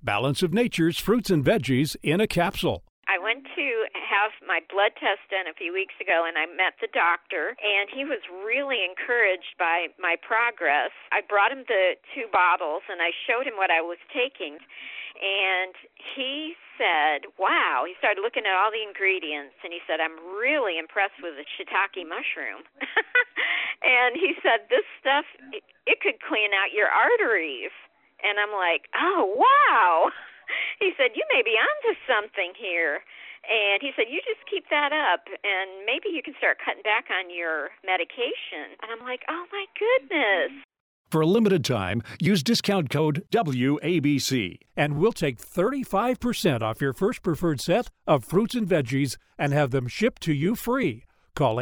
Balance of Nature's fruits and veggies in a capsule. I went to have my blood test done a few weeks ago, and I met the doctor, and he was really encouraged by my progress. I brought him the 2 bottles, and I showed him what I was taking, and he said, wow. He started looking at all the ingredients, and he said, I'm really impressed with the shiitake mushroom. And he said, this stuff, it could clean out your arteries. And I'm like, oh, wow. He said, you may be onto something here. And he said, you just keep that up, and maybe you can start cutting back on your medication. And I'm like, oh, my goodness. For a limited time, use discount code WABC, and we'll take 35% off your first preferred set of fruits and veggies and have them shipped to you free. Call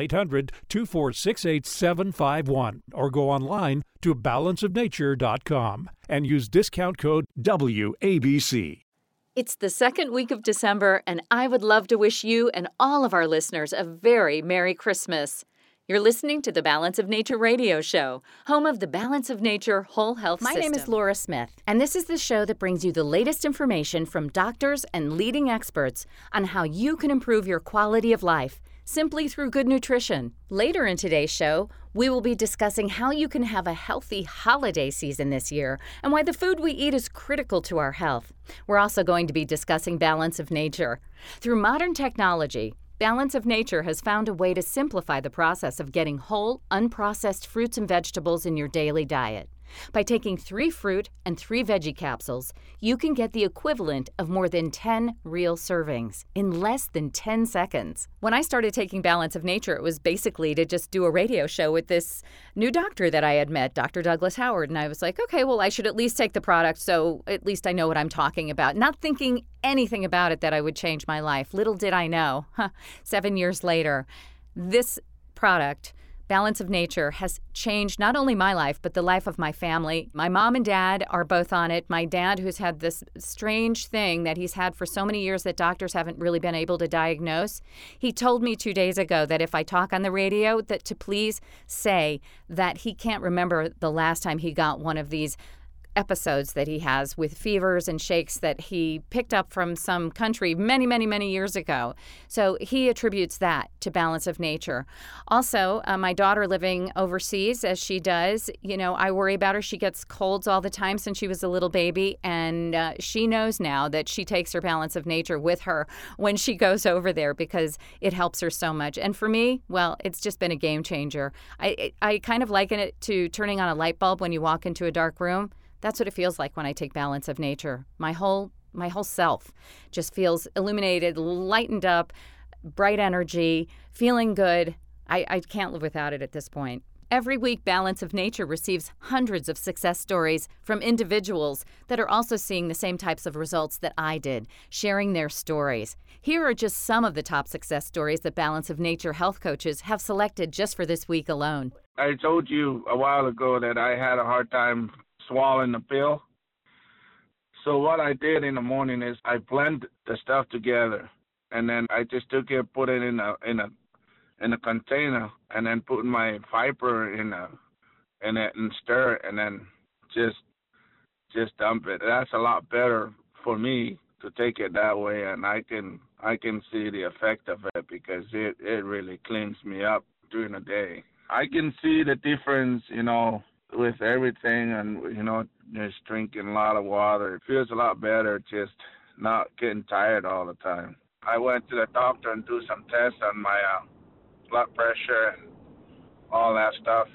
800-246-8751 or go online to balanceofnature.com and use discount code WABC. It's the second week of December, and I would love to wish you and all of our listeners a very Merry Christmas. You're listening to the Balance of Nature radio show, home of the Balance of Nature Whole Health System. My name is Laura Smith, and this is the show that brings you the latest information from doctors and leading experts on how you can improve your quality of life simply through good nutrition. Later in today's show, we will be discussing how you can have a healthy holiday season this year and why the food we eat is critical to our health. We're also going to be discussing Balance of Nature. Through modern technology, Balance of Nature has found a way to simplify the process of getting whole, unprocessed fruits and vegetables in your daily diet. By taking 3 fruit and 3 veggie capsules, you can get the equivalent of more than 10 real servings in less than 10 seconds. When I started taking Balance of Nature, it was basically to just do a radio show with this new doctor that I had met, Dr. Douglas Howard, and I was like, okay, well, I should at least take the product so at least I know what I'm talking about, not thinking anything about it that I would change my life. Little did I know, 7 years later, this product, Balance of Nature, has changed not only my life, but the life of my family. My mom and dad are both on it. My dad, who's had this strange thing that he's had for so many years that doctors haven't really been able to diagnose, he told me 2 days ago that if I talk on the radio, that to please say that he can't remember the last time he got one of these episodes that he has with fevers and shakes that he picked up from some country many, many, many years ago. So he attributes that to Balance of Nature. Also, my daughter living overseas, as she does, I worry about her. She gets colds all the time since she was a little baby, and she knows now that she takes her Balance of Nature with her when she goes over there because it helps her so much. And for me, well, it's just been a game changer. I kind of liken it to turning on a light bulb when you walk into a dark room. That's what it feels like when I take Balance of Nature. My whole self just feels illuminated, lightened up, bright energy, feeling good. I can't live without it at this point. Every week, Balance of Nature receives hundreds of success stories from individuals that are also seeing the same types of results that I did, sharing their stories. Here are just some of the top success stories that Balance of Nature health coaches have selected just for this week alone. I told you a while ago that I had a hard time swallowing the pill. So what I did in the morning is I blend the stuff together, and then I just took it, put it in a container, and then put my fiber in it and stir it, and then just dump it. That's a lot better for me to take it that way, and I can see the effect of it because it really cleans me up during the day. I can see the difference, with everything, and just drinking a lot of water. It feels a lot better just not getting tired all the time. I went to the doctor and do some tests on my blood pressure and all that stuff.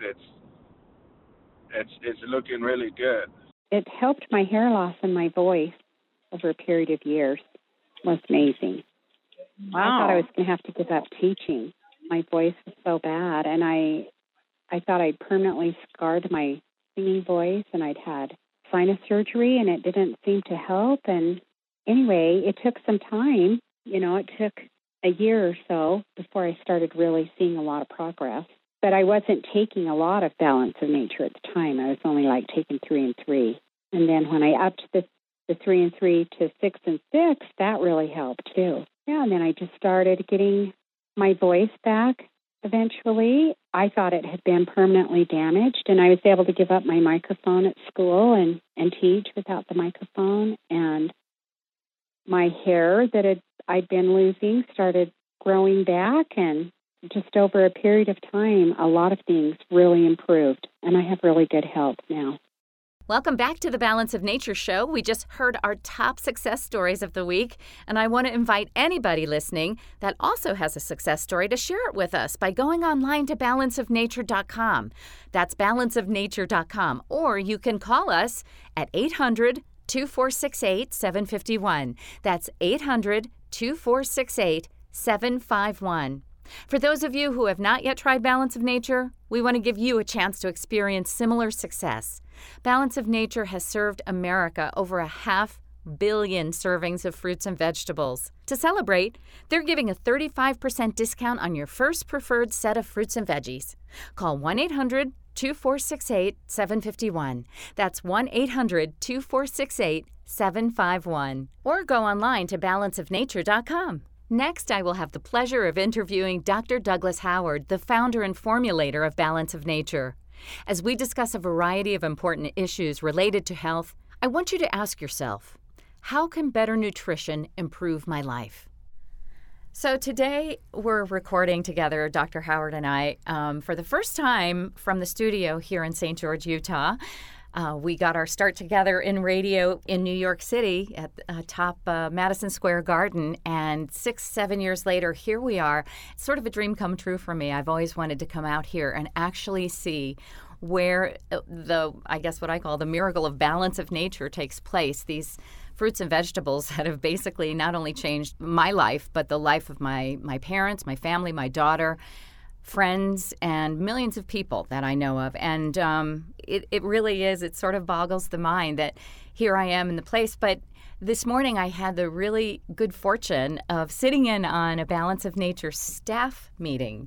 It's looking really good. It helped my hair loss and my voice over a period of years. It was amazing. Wow. I thought I was going to have to give up teaching. My voice was so bad, and I thought I'd permanently scarred my singing voice, and I'd had sinus surgery, and it didn't seem to help. And anyway, it took some time. It took a year or so before I started really seeing a lot of progress. But I wasn't taking a lot of Balance of Nature at the time. I was only taking 3 and 3. And then when I upped the 3 and 3 to 6 and 6, that really helped too. Yeah, and then I just started getting my voice back. Eventually, I thought it had been permanently damaged, and I was able to give up my microphone at school and teach without the microphone. And My hair that I'd been losing started growing back, and just over a period of time, a lot of things really improved, and I have really good health now. Welcome back to the Balance of Nature show. We just heard our top success stories of the week, and I want to invite anybody listening that also has a success story to share it with us by going online to balanceofnature.com. That's balanceofnature.com, or you can call us at 800-2468-751. That's 800-2468-751. For those of you who have not yet tried Balance of Nature, we want to give you a chance to experience similar success. Balance of Nature has served America over 500 million servings of fruits and vegetables. To celebrate, they're giving a 35% discount on your first preferred set of fruits and veggies. Call 1-800-2468-751. That's 1-800-2468-751. Or go online to balanceofnature.com. Next, I will have the pleasure of interviewing Dr. Douglas Howard, the founder and formulator of Balance of Nature. As we discuss a variety of important issues related to health, I want you to ask yourself, how can better nutrition improve my life? So today we're recording together, Dr. Howard and I, for the first time from the studio here in St. George, Utah. We got our start together in radio in New York City at top Madison Square Garden, and 6-7 years later, here we are. It's sort of a dream come true for me. I've always wanted to come out here and actually see where I guess what I call the miracle of Balance of Nature takes place. These fruits and vegetables that have basically not only changed my life, but the life of my parents, my family, my daughter, friends, and millions of people that I know of. And it really is, it sort of boggles the mind that here I am in the place. But this morning I had the really good fortune of sitting in on a Balance of Nature staff meeting.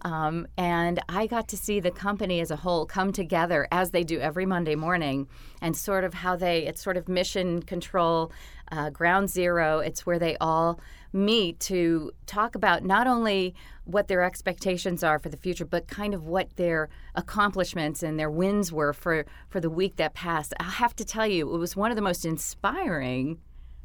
And I got to see the company as a whole come together as they do every Monday morning, and sort of how it's sort of mission control, ground zero. It's where they all meet to talk about not only what their expectations are for the future, but kind of what their accomplishments and their wins were for the week that passed. I have to tell you, it was one of the most inspiring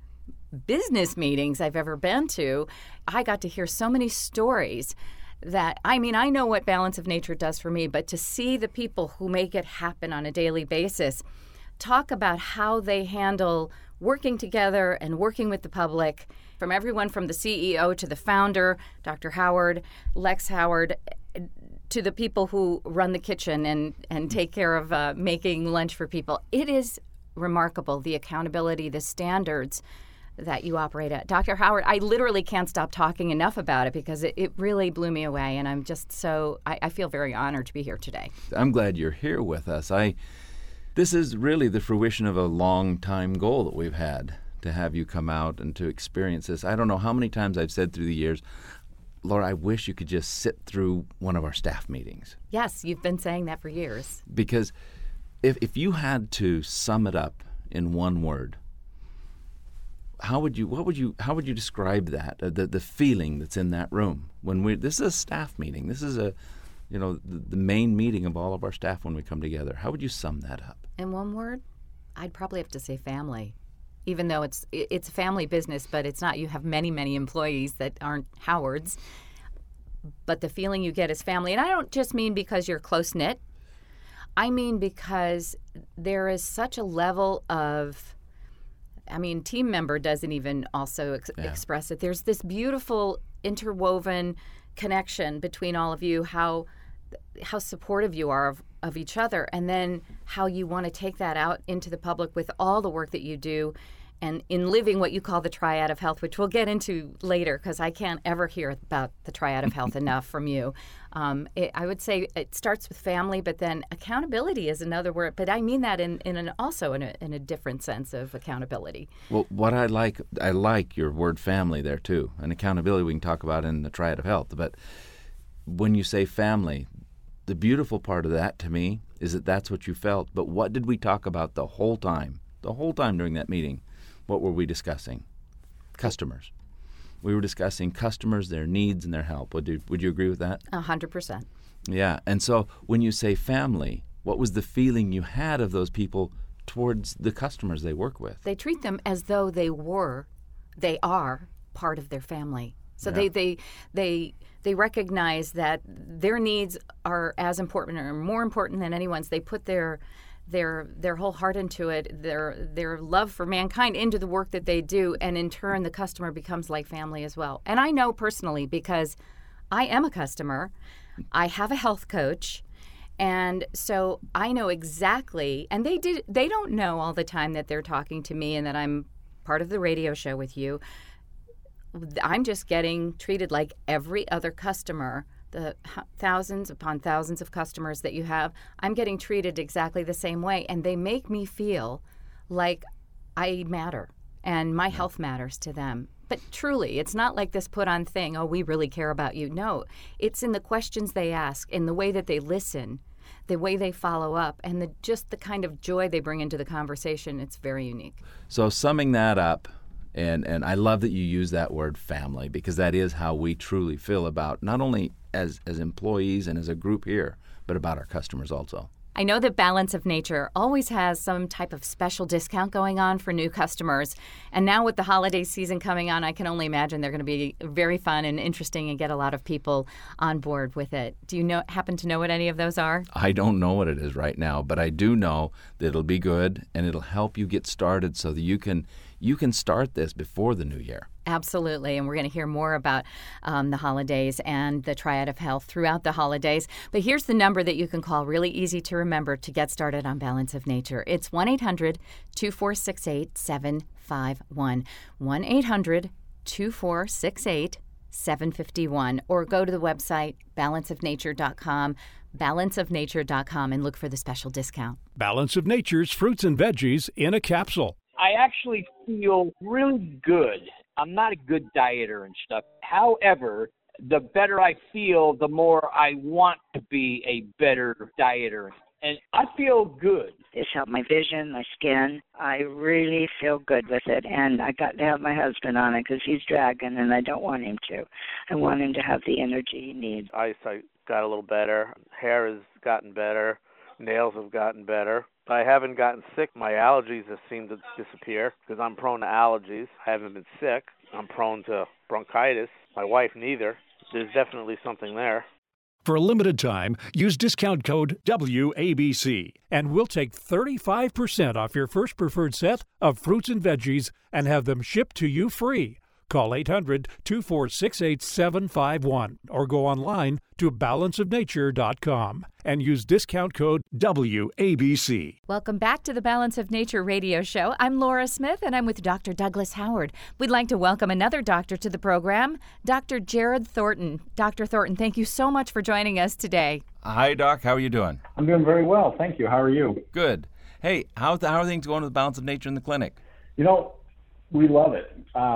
business meetings I've ever been to. I got to hear so many stories that, I know what Balance of Nature does for me, but to see the people who make it happen on a daily basis talk about how they handle working together and working with the public, from everyone from the CEO to the founder, Dr. Howard, Lex Howard, to the people who run the kitchen and take care of making lunch for people. It is remarkable, the accountability, the standards that you operate at. Dr. Howard, I literally can't stop talking enough about it because it really blew me away, and I'm just I feel very honored to be here today. I'm glad you're here with us. This is really the fruition of a long-time goal that we've had, to have you come out and to experience this. I don't know how many times I've said through the years, Laura, I wish you could just sit through one of our staff meetings. Yes, you've been saying that for years. Because if you had to sum it up in one word, how would you describe that? The feeling that's in that room this is a staff meeting. This is the main meeting of all of our staff when we come together. How would you sum that up? In one word, I'd probably have to say family. Even though it's a family business, but it's not. You have many, many employees that aren't Howards. But the feeling you get is family. And I don't just mean because you're close-knit. I mean because there is such a level of, team member doesn't even also express it. There's this beautiful interwoven connection between all of you, how supportive you are of each other, and then how you want to take that out into the public with all the work that you do, and in living what you call the triad of health, which we'll get into later because I can't ever hear about the triad of health enough from you. I would say it starts with family, but then accountability is another word. But I mean that in a different sense of accountability. Well, what I like your word family there too, and accountability we can talk about in the triad of health. But when you say family, the beautiful part of that to me is that that's what you felt. But what did we talk about the whole time? The whole time during that meeting, what were we discussing? Customers. We were discussing customers, their needs, and their help. Would you agree with that? 100%. Yeah. And so when you say family, what was the feeling you had of those people towards the customers they work with? They treat them as though they were they are part of their family. So Yeah. they recognize that their needs are as important or more important than anyone's. They put their whole heart into it, their love for mankind into the work that they do, and in turn the customer becomes like family as well. And I know personally because I am a customer. I have a health coach. And so I know exactly, and they don't know all the time that they're talking to me and that I'm part of the radio show with you. I'm just getting treated like every other customer, the thousands upon thousands of customers that you have. I'm getting treated exactly the same way, and they make me feel like I matter and my health matters to them. But truly, it's not like this put on thing, oh, we really care about you. No, it's in the questions they ask, in the way that they listen, the way they follow up, and just the kind of joy they bring into the conversation. It's very unique. So summing that up, and I love that you use that word family, because that is how we truly feel about not only as employees and as a group here, but about our customers also. I know that Balance of Nature always has some type of special discount going on for new customers. And now with the holiday season coming on, I can only imagine they're going to be very fun and interesting and get a lot of people on board with it. Do you happen to know what any of those are? I don't know what it is right now, but I do know that it'll be good and it'll help you get started so that you can start this before the new year. Absolutely, and we're going to hear more about the holidays and the Triad of Health throughout the holidays. But here's the number that you can call, really easy to remember, to get started on Balance of Nature. It's 1-800-2468-751, 1-800-2468-751, or go to the website balanceofnature.com, balanceofnature.com, and look for the special discount. Balance of Nature's fruits and veggies in a capsule. I actually feel really good. I'm not a good dieter and stuff. However, the better I feel, the more I want to be a better dieter. And I feel good. It's helped my vision, my skin. I really feel good with it. And I got to have my husband on it because he's dragging, and I don't want him to. I want him to have the energy he needs. Eyesight got a little better. Hair has gotten better. Nails have gotten better. I haven't gotten sick. My allergies have seemed to disappear because I'm prone to allergies. I haven't been sick. I'm prone to bronchitis. My wife neither. There's definitely something there. For a limited time, use discount code WABC, and we'll take 35% off your first preferred set of fruits and veggies and have them shipped to you free. Call 800-246-8751 or go online to balanceofnature.com and use discount code WABC. Welcome back to the Balance of Nature radio show. I'm Laura Smith, and I'm with Dr. Douglas Howard. We'd like to welcome another doctor to the program, Dr. Jared Thornton. Dr. Thornton, thank you so much for joining us today. Hi, Doc. How are you doing? I'm doing very well. Thank you. How are you? Good. Hey, how are things going with the Balance of Nature in the clinic? You know, we love it.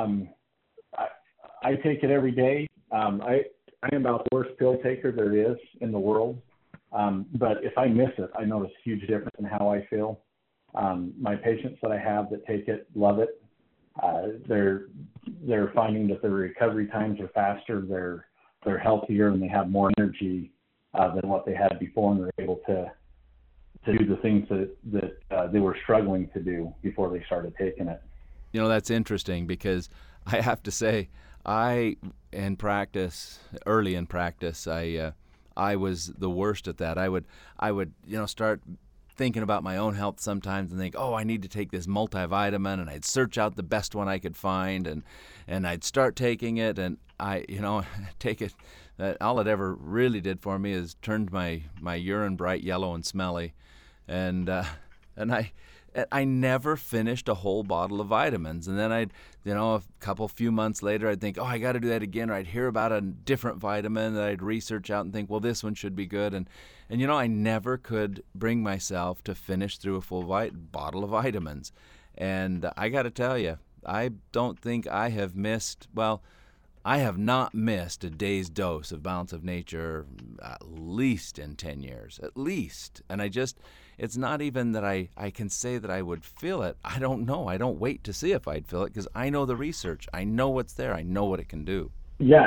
I take it every day. I am about the worst pill taker there is in the world. But if I miss it, I notice a huge difference in how I feel. My patients that I have that take it love it. They're finding that their recovery times are faster. They're healthier, and they have more energy than what they had before, and they're able to do the things that they were struggling to do before they started taking it. You know, that's interesting because I have to say, early in practice, I was the worst at that. I would start thinking about my own health sometimes and think, I need to take this multivitamin, and I'd search out the best one I could find, and I'd start taking it, and I take it. That all it ever really did for me is turned my urine bright yellow and smelly, and I never finished a whole bottle of vitamins. And then I'd, a few months later, I'd think, I got to do that again. Or I'd hear about a different vitamin that I'd research out and think, well, this one should be good. And I never could bring myself to finish through a full bottle of vitamins. And I got to tell you, I don't think I have I have not missed a day's dose of Balance of Nature at least in 10 years, at least. And it's not even that I can say that I would feel it. I don't know. I don't wait to see if I'd feel it because I know the research. I know what's there. I know what it can do. Yeah,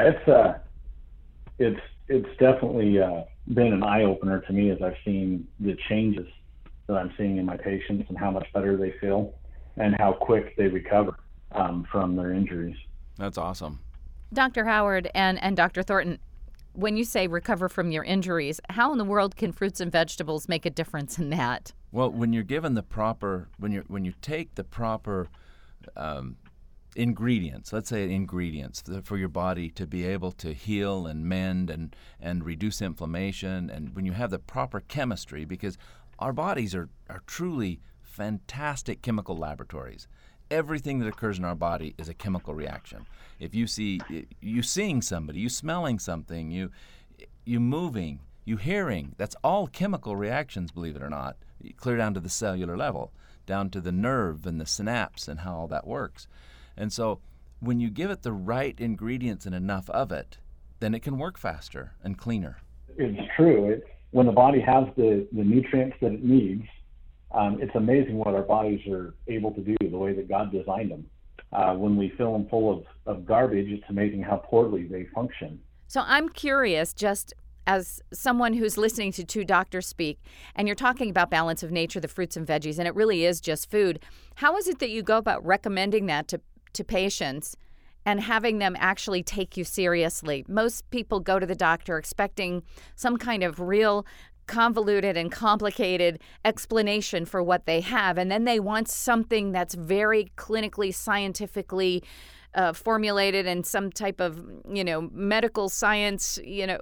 it's definitely been an eye-opener to me as I've seen the changes that I'm seeing in my patients and how much better they feel and how quick they recover. from their injuries. That's awesome. Dr. Howard and Dr. Thornton, when you say recover from your injuries, how in the world can fruits and vegetables make a difference in that? Well, when you're given the proper, when you take the proper ingredients, let's say ingredients for your body to be able to heal and mend and reduce inflammation, and when you have the proper chemistry, because our bodies are truly fantastic chemical laboratories. Everything that occurs in our body is a chemical reaction. If you seeing somebody, you smelling something, you moving, you hearing, that's all chemical reactions, believe it or not, clear down to the cellular level, down to the nerve and the synapse and how all that works. And so when you give it the right ingredients and enough of it, then it can work faster and cleaner. It's true. When the body has the nutrients that it needs, it's amazing what our bodies are able to do, the way that God designed them. When we fill them full of garbage, it's amazing how poorly they function. So I'm curious, just as someone who's listening to two doctors speak, and you're talking about balance of nature, the fruits and veggies, and it really is just food, how is it that you go about recommending that to patients and having them actually take you seriously? Most people go to the doctor expecting some kind of real convoluted and complicated explanation for what they have, and then they want something that's very clinically, scientifically formulated and some type of, medical science,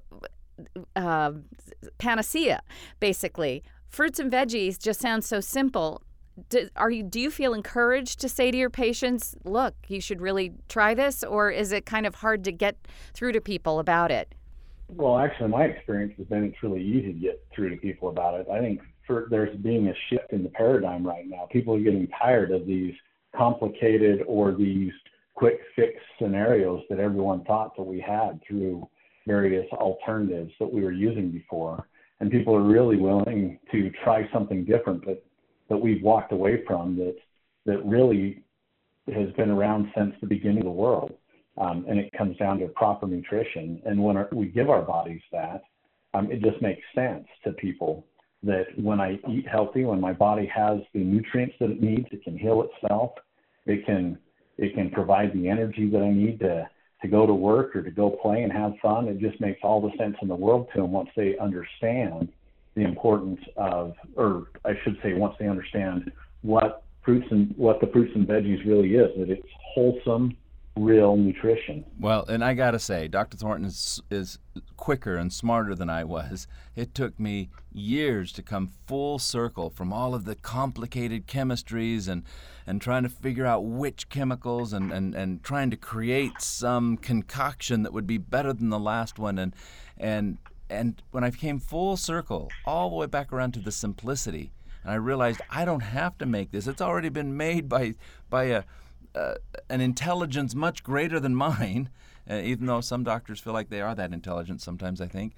panacea, basically. Fruits and veggies just sound so simple. Do you feel encouraged to say to your patients, look, you should really try this, or is it kind of hard to get through to people about it? Well, actually, my experience has been it's really easy to get through to people about it. I think there's being a shift in the paradigm right now. People are getting tired of these complicated or these quick fix scenarios that everyone thought that we had through various alternatives that we were using before. And people are really willing to try something different that we've walked away from that really has been around since the beginning of the world. And it comes down to proper nutrition. And when we give our bodies that, it just makes sense to people that when I eat healthy, when my body has the nutrients that it needs, it can heal itself. It can provide the energy that I need to go to work or to go play and have fun. It just makes all the sense in the world to them once they understand the importance of, or I should say, once they understand what the fruits and veggies really is, that it's wholesome, real nutrition. Well, and I got to say, Dr. Thornton is quicker and smarter than I was. It took me years to come full circle from all of the complicated chemistries and trying to figure out which chemicals and trying to create some concoction that would be better than the last one. And when I came full circle, all the way back around to the simplicity, and I realized I don't have to make this. It's already been made by an intelligence much greater than mine, even though some doctors feel like they are that intelligent sometimes, I think.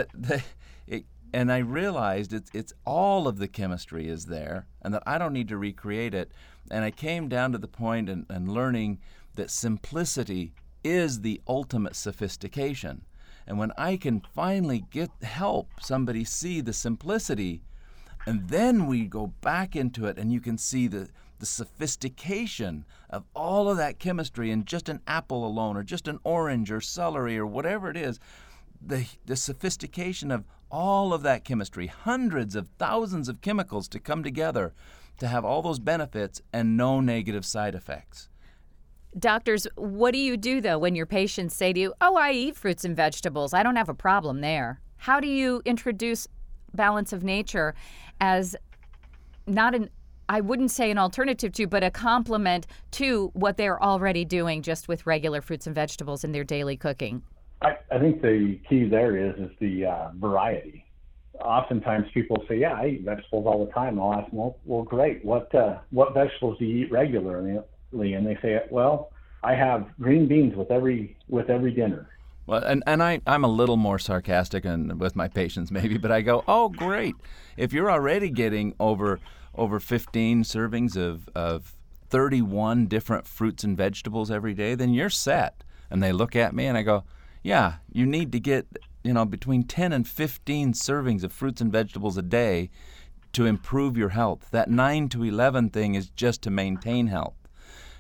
And I realized it's all of the chemistry is there, and that I don't need to recreate it. And I came down to the point and learning that simplicity is the ultimate sophistication. And when I can finally help somebody see the simplicity, and then we go back into it, and you can see the sophistication of all of that chemistry in just an apple alone, or just an orange or celery or whatever it is, the sophistication of all of that chemistry, hundreds of thousands of chemicals to come together to have all those benefits and no negative side effects. Doctors, what do you do, though, when your patients say to you, oh, I eat fruits and vegetables, I don't have a problem there? How do you introduce balance of nature as not I wouldn't say an alternative to, but a complement to what they're already doing just with regular fruits and vegetables in their daily cooking? I think the key there is the variety. Oftentimes people say, yeah, I eat vegetables all the time. I'll ask them, well, great. What vegetables do you eat regularly? And they say, well, I have green beans with every dinner. Well, and I'm a little more sarcastic with my patients maybe, but I go, oh, great. If you're already getting over 15 servings of 31 different fruits and vegetables every day, then you're set. And they look at me and I go, yeah, you need to get, between 10 and 15 servings of fruits and vegetables a day to improve your health. That 9 to 11 thing is just to maintain health.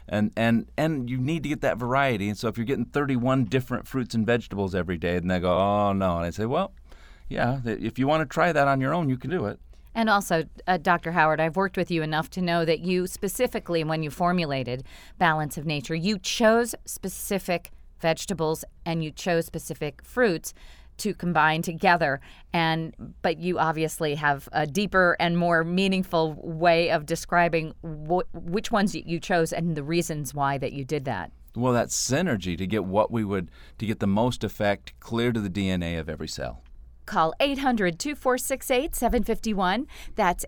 And you need to get that variety. And so if you're getting 31 different fruits and vegetables every day, then they go, oh, no. And I say, well, yeah, if you want to try that on your own, you can do it. And also, Dr. Howard, I've worked with you enough to know that you specifically, when you formulated Balance of Nature, you chose specific vegetables and you chose specific fruits to combine together, but you obviously have a deeper and more meaningful way of describing which ones you chose and the reasons why that you did that. Well, that synergy to get the most effect clear to the DNA of every cell. Call 800-2468-751. That's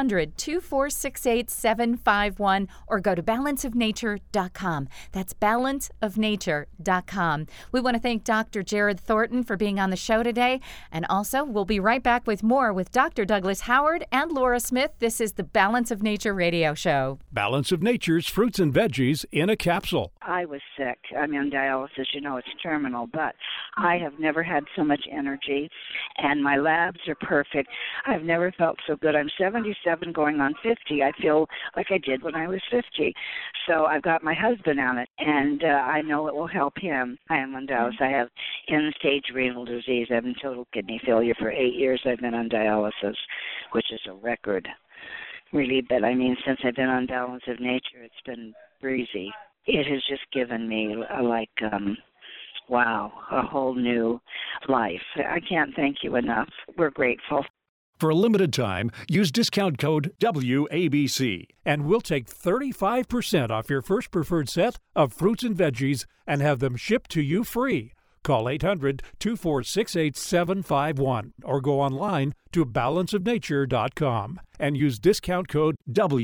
800-2468-751, or go to balanceofnature.com. That's balanceofnature.com. We want to thank Dr. Jared Thornton for being on the show today. And also, we'll be right back with more with Dr. Douglas Howard and Laura Smith. This is the Balance of Nature radio show. Balance of Nature's fruits and veggies in a capsule. I was sick. I'm on dialysis. You know, it's terminal, but I have never had so much energy. And my labs are perfect. I've never felt so good. I'm 77 going on 50. I feel like I did when I was 50. So I've got my husband on it, and I know it will help him. I am on dialysis. I have end-stage renal disease. I have total kidney failure. For 8 years I've been on dialysis, which is a record, really. But, I mean, since I've been on Balance of Nature, it's been breezy. It has just given me, wow, a whole new life. I can't thank you enough. We're grateful. For a limited time, use discount code WABC, and we'll take 35% off your first preferred set of fruits and veggies and have them shipped to you free. Call 800-2468-751 or go online to balanceofnature.com and use discount code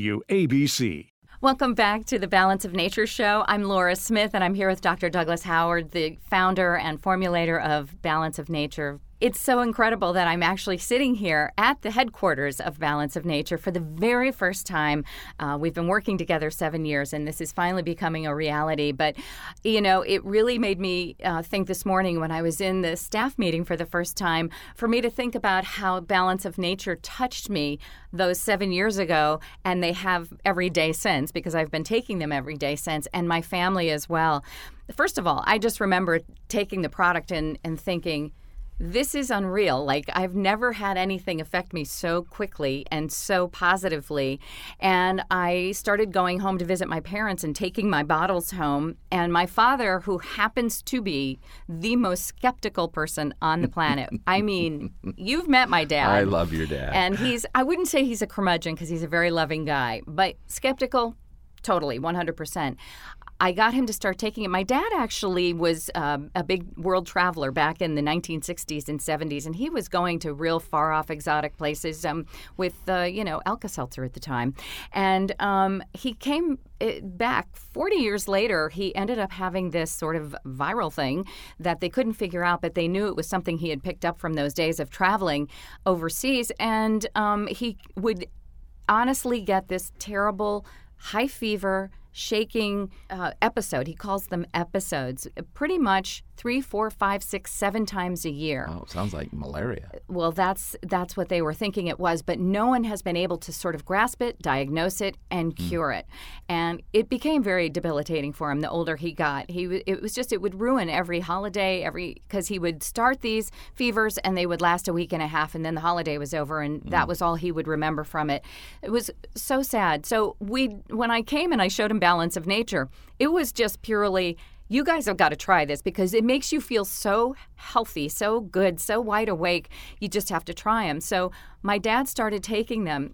WABC. Welcome back to the Balance of Nature show. I'm Laura Smith, and I'm here with Dr. Douglas Howard, the founder and formulator of Balance of Nature. It's so incredible that I'm actually sitting here at the headquarters of Balance of Nature for the very first time. We've been working together 7 years, and this is finally becoming a reality. But, you know, it really made me think this morning when I was in the staff meeting for the first time, for me to think about how Balance of Nature touched me those 7 years ago, and they have every day since, because I've been taking them every day since, and my family as well. First of all, I just remember taking the product and thinking, this is unreal. Like, I've never had anything affect me so quickly and so positively. And I started going home to visit my parents and taking my bottles home. And my father, who happens to be the most skeptical person on the planet. I mean, you've met my dad. I love your dad. And I wouldn't say he's a curmudgeon because he's a very loving guy, but skeptical, totally, 100%. I got him to start taking it. My dad actually was a big world traveler back in the 1960s and 70s, and he was going to real far-off exotic places with, Alka-Seltzer at the time. And he came back 40 years later. He ended up having this sort of viral thing that they couldn't figure out, but they knew it was something he had picked up from those days of traveling overseas. And he would honestly get this terrible high fever, shaking episode. He calls them episodes, pretty much 3, 4, 5, 6, 7 times a year. Oh, sounds like malaria. Well, that's what they were thinking it was, but no one has been able to sort of grasp it, diagnose it, and cure it. And it became very debilitating for him the older he got. It would ruin every holiday, because he would start these fevers and they would last a week and a half, and then the holiday was over, and that was all he would remember from it. It was so sad. So when I came and I showed him Balance of Nature, it was just purely, you guys have got to try this because it makes you feel so healthy, so good, so wide awake. You just have to try them. So my dad started taking them.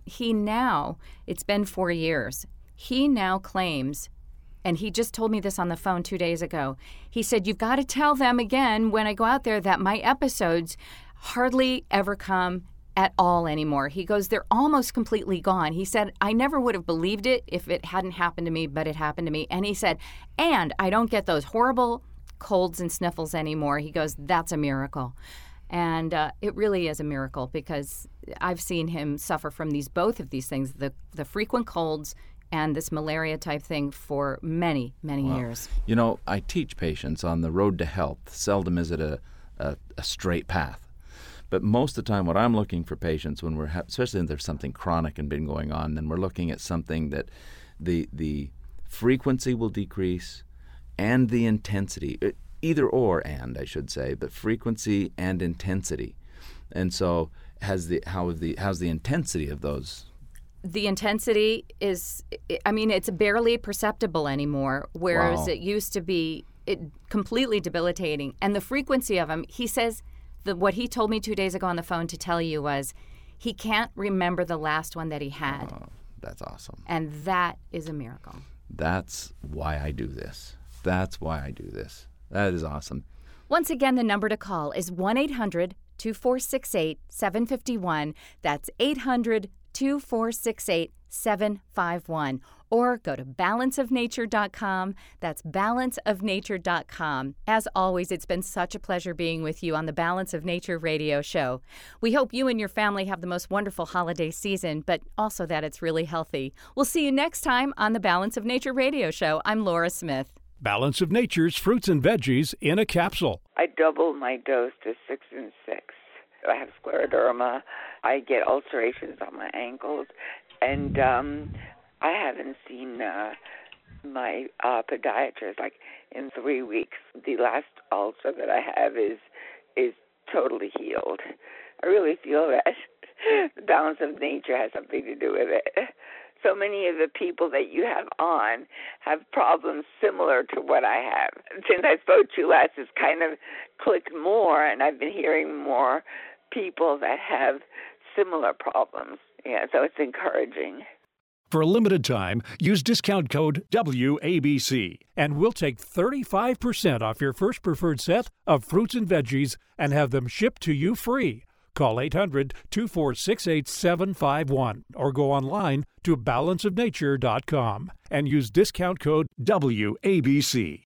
It's been 4 years. He now claims, and he just told me this on the phone 2 days ago. He said, you've got to tell them again when I go out there that my episodes hardly ever come at all anymore. He goes, they're almost completely gone. He said, I never would have believed it if it hadn't happened to me, but it happened to me. And he said, and I don't get those horrible colds and sniffles anymore. He goes, that's a miracle. And it really is a miracle because I've seen him suffer from both of these things, the frequent colds and this malaria type thing for many, many years. You know, I teach patients on the road to health. Seldom is it a straight path. But most of the time what I'm looking for patients when especially if there's something chronic and been going on, then we're looking at something that the frequency will decrease and the intensity, either or, and I should say, but frequency and intensity. And so how's the intensity of those? The intensity is, it's barely perceptible anymore, whereas it used to be completely debilitating. And the frequency of them, he says, what he told me 2 days ago on the phone to tell you was he can't remember the last one that he had. Oh, that's awesome. And that is a miracle. That's why I do this. That is awesome. Once again, the number to call is 1-800-2468-751. That's 800-2468-751. Or go to balanceofnature.com. That's balanceofnature.com. As always, it's been such a pleasure being with you on the Balance of Nature radio show. We hope you and your family have the most wonderful holiday season, but also that it's really healthy. We'll see you next time on the Balance of Nature radio show. I'm Laura Smith. Balance of Nature's fruits and veggies in a capsule. I double my dose to 6 and 6. I have scleroderma. I get ulcerations on my ankles, and I haven't seen my podiatrist like in 3 weeks. The last ulcer that I have is totally healed. I really feel that the Balance of Nature has something to do with it. So many of the people that you have on have problems similar to what I have. Since I spoke to you last, it's kind of clicked more, and I've been hearing more people that have similar problems. Yeah, so it's encouraging. For a limited time, use discount code WABC, and we'll take 35% off your first preferred set of fruits and veggies and have them shipped to you free. Call 800-2468-751 or go online to balanceofnature.com and use discount code WABC.